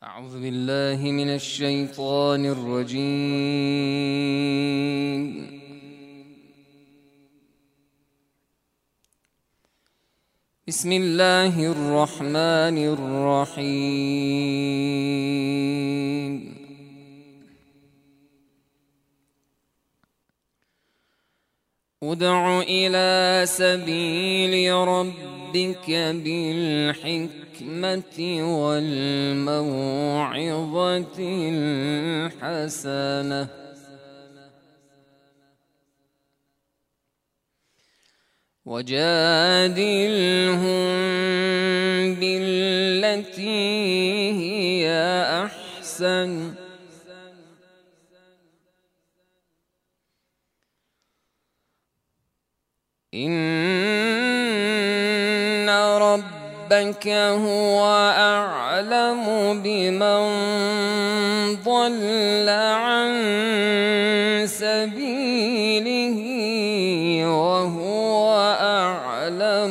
أعوذ بالله من الشيطان الرجيم. بسم الله الرحمن الرحيم. ادع إلى سبيل ربك بالحكمة والموعظة الحسنة وجادلهم بالتي هي أحسن إن ربك هو أعلم بمن ضل عن سبيله وهو أعلم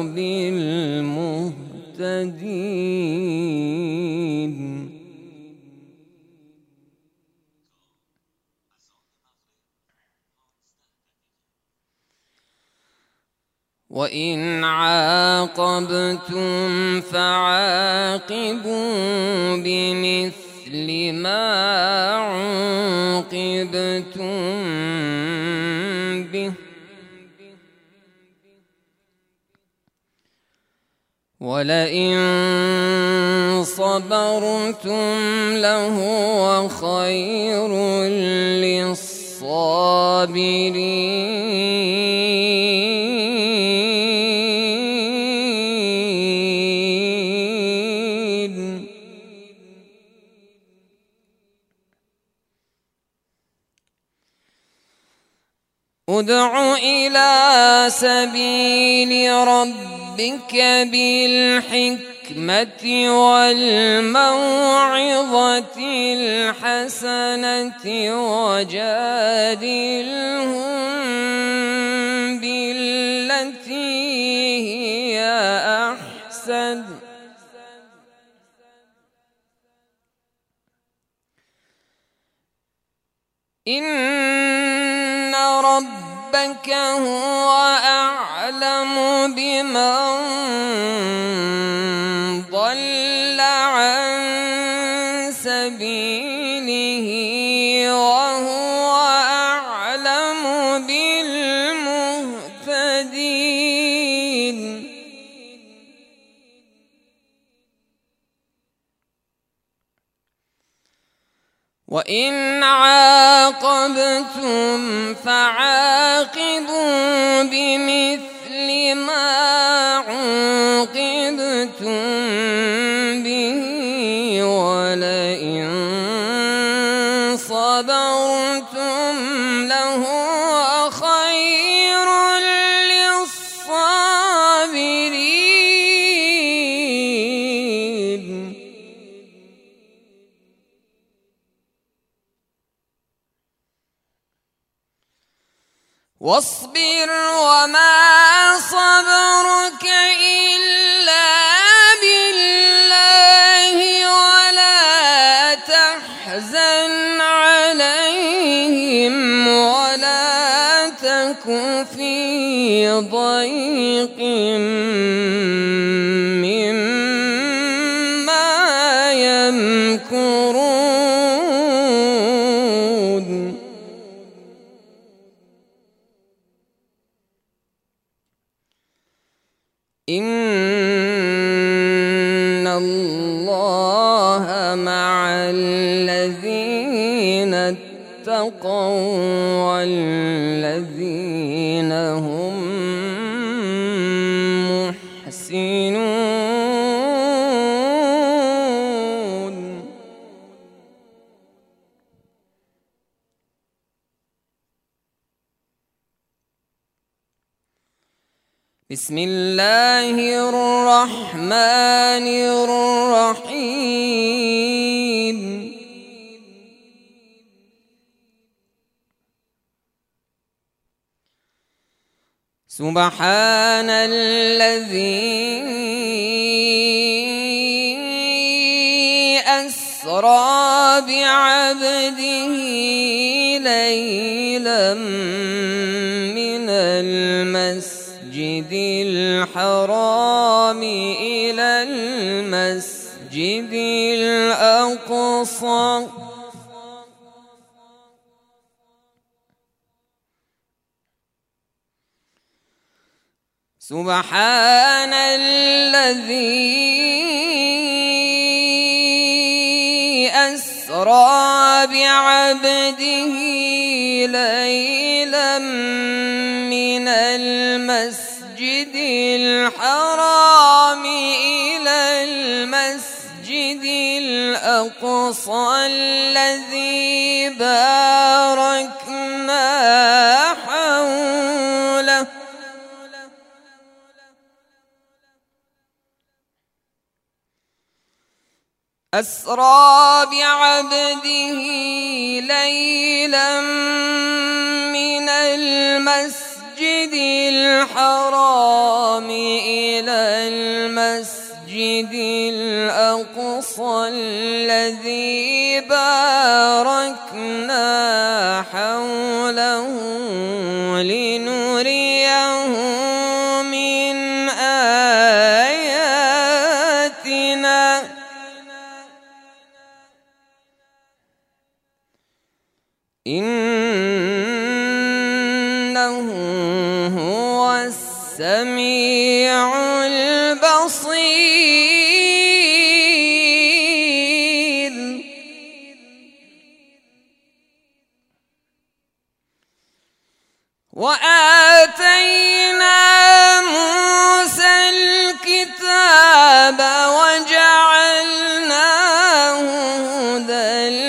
بالمهتدين. وإن عاقبتم فعاقبوا بمثل ما عوقبتم به ولئن صبرتم لهو خير للصابرين. ادع إلى سبيل ربك بالحكمة والموعظة الحسنة وجادلهم بالتي هي أحسن إن ربك هو أعلم بمن ضل عن سبيله وهو أعلم بالمهتدين. وإن عاقبتم فعاقبوا بمثل ما عوقبتم به ولئن صبرتم لهو خير للصابرين. واصبر وما صبرك إلا بالله ولا تحزن عليهم ولا تك في ضيق مما يمكرون. إن الله مع الذين اتقوا والذين هم محسنون. بسم الله الرحمن الرحيم. سبحان الذي أسرى أسرى بعبده ليلا من المسجد الحرام إلى المسجد الأقصى سبحان الذي أسرى بعبده ليلا من المسجد الحرام إلى المسجد الأقصى الذي باركنا حوله أسرى بعبده ليلا من المسجد الحرام إلى المسجد الأقصى الذي باركنا حوله لنريه من آياتنا إنه هو السميع البصير وآتينا موسى الكتاب وجعلناه هدى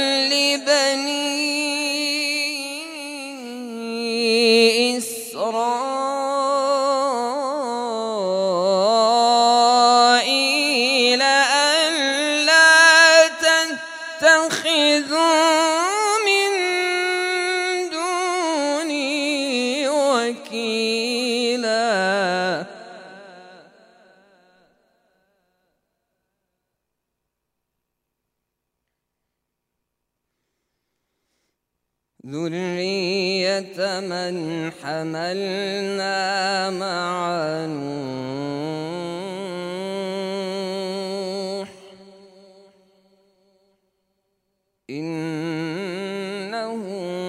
إسرائيل ألا تتخذوا من دوني وكيلا ذرية من حملنا مع نوح إنه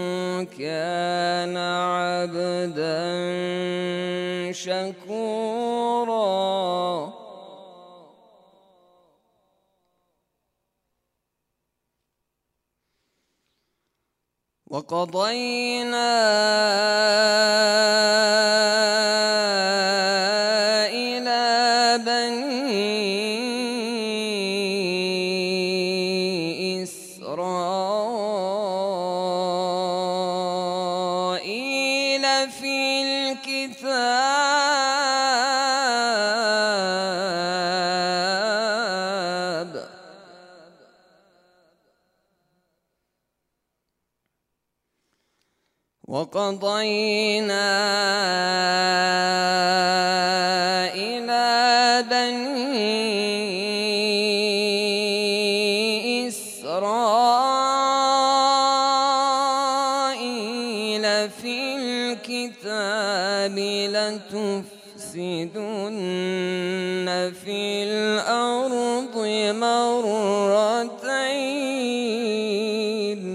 كان عبدا شكورا وقضينا إلى بني إسرائيل في الكتاب وقضينا إلى بني إسرائيل في الكتاب لتفسدن في الأرض مرتين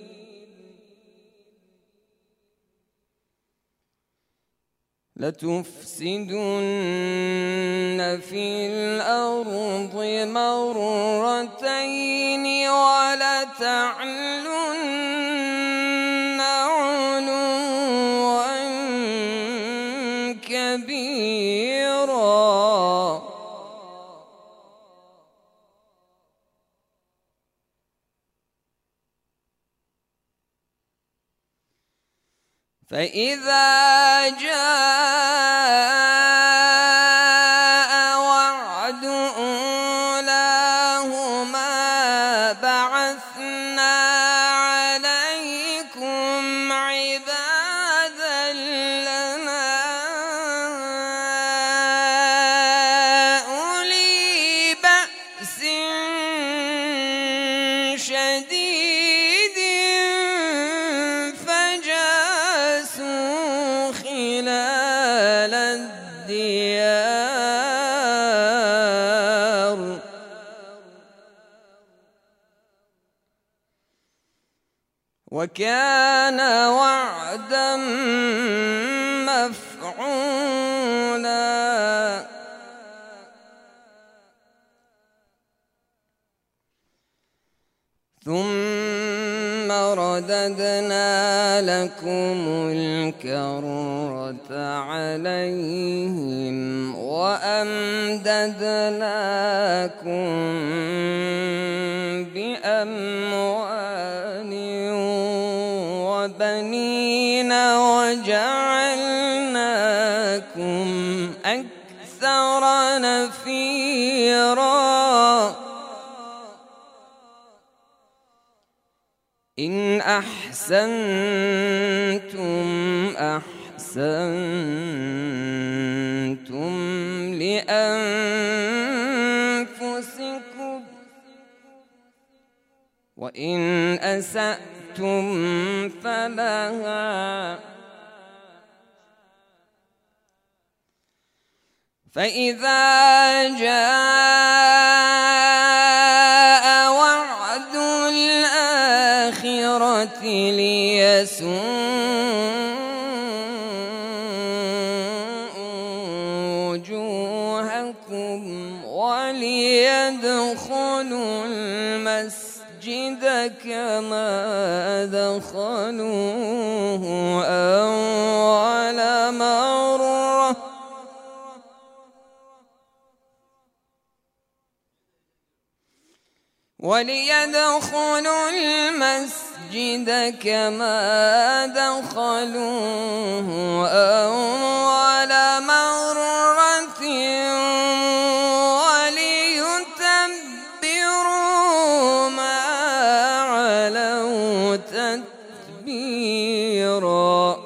لتفسدن في الأرض مرتين ولتعلن علوا كبيرا فإذا جاء وعد أولاهما بعثنا عليكم عبادا لنا أولي بأس شديد فجاسوا خلال الديار وكان وعدا مفعولا ثم رددنا لكم الكرة عليهم وأمددناكم بأموال وبنين وجعلناكم أكثر نفيرا إن أحسنتم أحسنتم لأنفسكم وإن أسأتم فلها فإذا جاء وعد الآخرة ليسوءوا وجوهكم وليدخلوا المسجد كما دخلوه أول مرة وليدخلوا المسجد كما دخلوه أول مرة وليتبروا ما علوا تتبيرا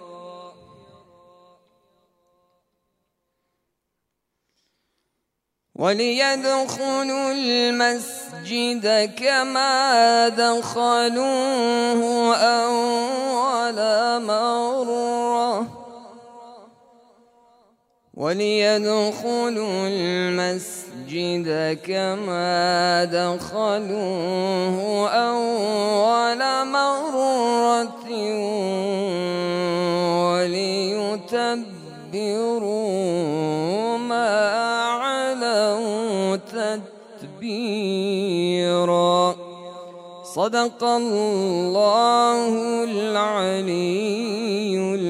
وليدخلوا المسجد كما دخلوه أول مرة وليدخلوا المسجد كما دخلوه أول مرة وليتبروا ما علوا تتبيرا صدق الله العلي